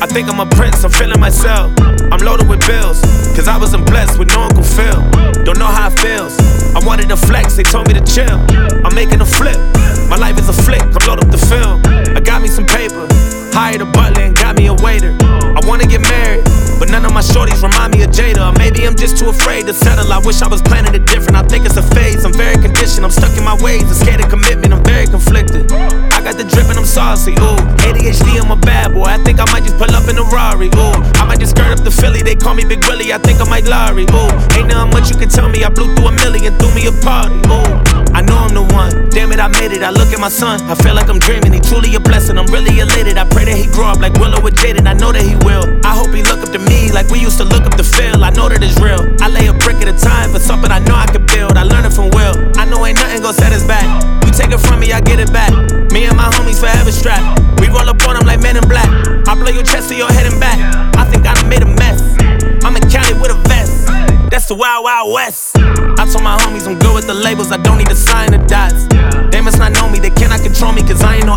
think I'm a prince, I'm feeling myself. I'm loaded with bills, cause I wasn't blessed with no Uncle Phil. Don't know how it feels. I wanted to flex, they told me to chill. I'm making a flip, my life is a flick, I'm loaded up the film. I got me some paper, hired a butler and got me a waiter. I wanna get married, but none of my shorties remind me of Jada. Or maybe I'm just too afraid to settle. I wish I was planning it different. I think it's a phase, I'm very conditioned. I'm stuck in my ways, I'm scared of commitment, I'm very conflicted. I got the drip and I'm saucy, ooh. ADHD, I'm a bad boy, I think I might just pull up in a Rari, ooh. I might just skirt up the Philly, they call me Big Willie, I think I might Larry, ooh. Ain't nothing much you can tell me, I blew through a million, threw me a party, ooh. I know I'm the one, damn it, I made it. I look at my son, I feel like I'm dreaming. He truly a blessing, I'm really elated. I pray that he grow up like Willow with Jaden, I know that he will. I hope he look up to me like we used to look up to Phil. I know that it's real, I lay a brick at a time for something I know I could build. I learned it from Will, I know ain't nothing gon' set us back. You take it from me, I get it back. Me and my homies forever strapped. We roll up on them like Men in Black. I blow your chest to your head and back. I think I done made a mess. I'm in Cali with a vest. That's the Wild Wild West. I told my homies I'm good with the labels, I don't need to sign the dots. They must not know me, they cannot control me, cause I ain't no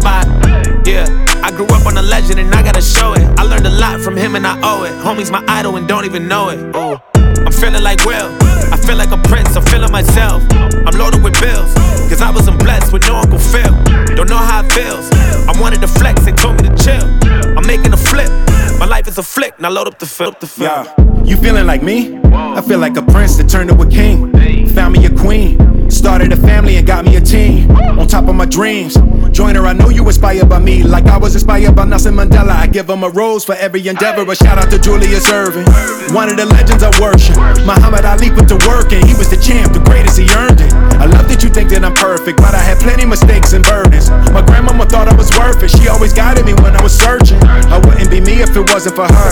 iRobot. Yeah, I grew up on a legend and I gotta show it. I learned a lot from him and I owe it. Homie's my idol and don't even know it. Ooh. I'm feeling like Will, I feel like a prince, I'm feeling myself. I'm loaded with bills, cause I wasn't blessed with no Uncle Phil. Don't know how it feels, I wanted to flex, they told me to chill. I'm making a flip, my life is a flick, now load up the film. Yeah, you feeling like me? I feel like a prince that turned to a king. Found me a queen, started a family and got me a team. On top of my dreams, join her, I know you inspired by me. Like I was inspired by Nelson Mandela. I give him a rose for every endeavor. A shout out to Julius Erving, one of the legends I worship. Muhammad Ali put to work and he was the champ, the greatest, he earned it. I love that you think that I'm perfect, but I had plenty mistakes and burdens. My grandmama thought I was worth it, she always guided me when I was searching. I wouldn't be me if it wasn't for her.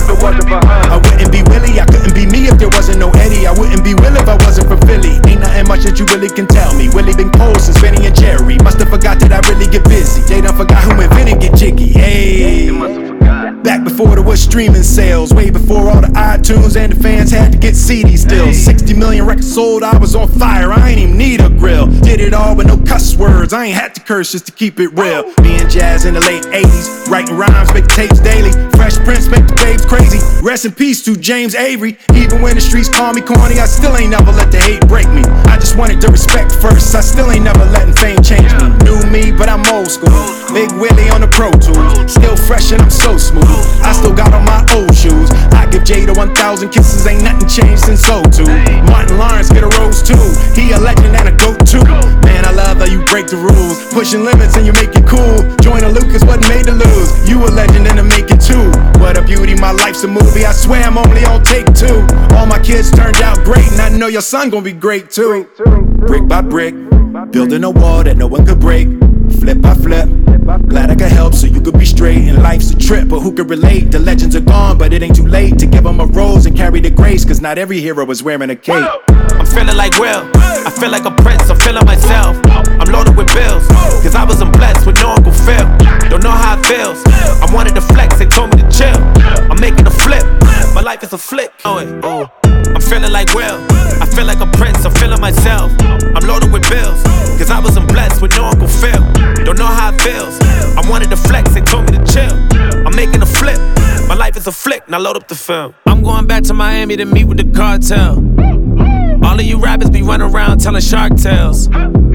I wouldn't be Willie, I couldn't be me if there wasn't no Eddie. I wouldn't be Will if I wasn't from Philly. Ain't nothing much that you really can tell me. Willie been cold since Benny and Jerry. Musta forgot that I really get busy. They done forgot who invented Get Jiggy. Hey, back before there was streaming sales, way before all the iTunes and the fans had to get CDs still. 60 million records sold, I was on fire, I ain't even need a grill. Did it all with no cuss words, I ain't had to curse just to keep it real. Me and Jazz in the late 80s, writing rhymes, making tapes daily. Fresh Prince make the babes crazy. Rest in peace to James Avery. Even when the streets call me corny, I still ain't never let the hate break me. I just wanted to respect first, I still ain't never letting fame change me. New me, but I'm old school. Big Willie on the Pro Tools, still fresh and I'm so smooth. I still got on my old shoes. I give Jada 1,000 kisses, ain't nothing changed since '02. Martin Lawrence get a rose too. He a legend and a goat too. Man, I love how you break the rules, pushing limits and you make it cool. Joyner Lucas wasn't made to lose. You a legend in the making too. What a beauty, my life's a movie. I swear I'm only on take 2. All my kids turned out great, and I know your son gonna be great too. Brick by brick, building a wall that no one could break. Flip by flip, glad I could help so you could be straight. And life's a trip, but who could relate? The legends are gone, but it ain't too late to give them a rose and carry the grace, cause not every hero is wearing a cape. I'm feeling like Will, I feel like a prince, I'm feeling myself. I'm loaded with bills, cause I wasn't blessed with no Uncle Phil. Don't know how it feels, I wanted to flex, they told me to chill. I'm making a flip, my life is a flick. Oh. I'm feeling like Will, I feel like a prince, I'm feeling myself. I'm loaded with bills, cause I wasn't blessed with no Uncle Phil. Don't know how it feels, I wanted to flex, they told me to chill. I'm making a flip, my life is a flick, now load up the film. I'm going back to Miami to meet with the cartel. All of you rappers be running around telling shark tales.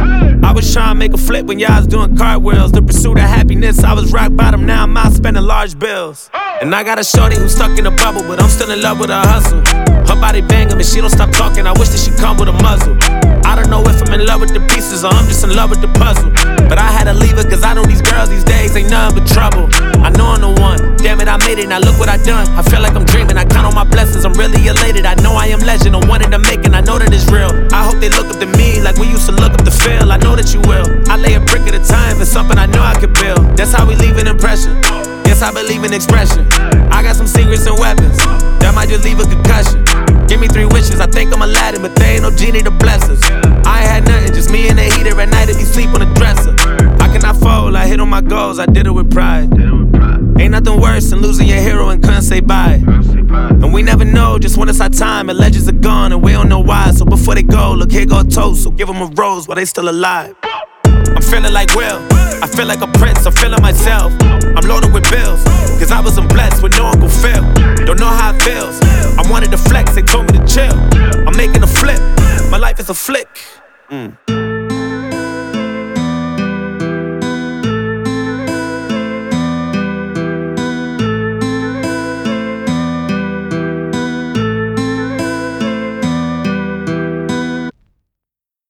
I was trying to make a flip when y'all was doing cartwheels. The pursuit of happiness, I was rock bottom, now I'm out spending large bills. And I got a shorty who's stuck in a bubble, but I'm still in love with her hustle. Her body banging, but she don't stop talking, I wish that she come with a muzzle. I don't know if I'm in love with the pieces or I'm just in love with the puzzle. But I had to leave her cause I know these girls these days ain't nothing but trouble. I know I'm the one, damn it I made it, now look what I done. I feel like I'm dreaming, I count on my blessings, I'm really elated. I know I am legend, I'm one in the making, I know that it's real. I hope they look up to me like we used to look up to Phil, I know that you will. I lay a brick at a time for something I know I could build. That's how we leave an impression, yes I believe in expression. I got some secrets and weapons, that might just leave a concussion. Give me 3 wishes, I think I'm Aladdin, but they ain't no genie to bless us. I ain't had nothing, just me and the heater at night if you sleep on the dresser. I cannot fold, I hit on my goals, I did it with pride. Ain't nothing worse than losing your hero and couldn't say bye. And we never know just when it's our time, and legends are gone and we don't know why. So before they go, look here go a toast, so give them a rose while they still alive. I'm feeling like Will. I feel like a prince, I'm feeling myself. I'm loaded with bills, cause I wasn't blessed with no Uncle Phil. Don't know how it feels. I wanted to flex, they told me to chill. I'm making a flip, my life is a flick.